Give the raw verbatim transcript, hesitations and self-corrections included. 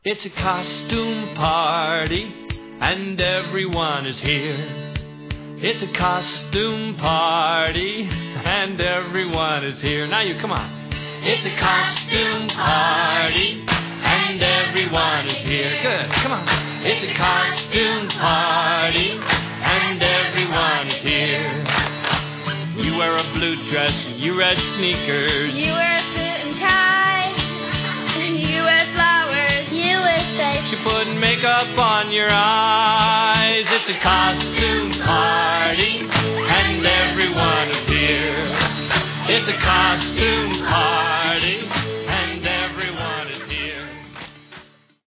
It's a costume party, and everyone is here. It's a costume party, and everyone is here. Now you, come on. It's a costume party, and everyone is here. Good, come on. It's a costume party, and everyone is here. You wear a blue dress, and you red sneakers. You wear a suit and tie. You wear flowers. You wear stripes. You put makeup on your eyes. It's a costume party, and everyone is here. It's a costume party.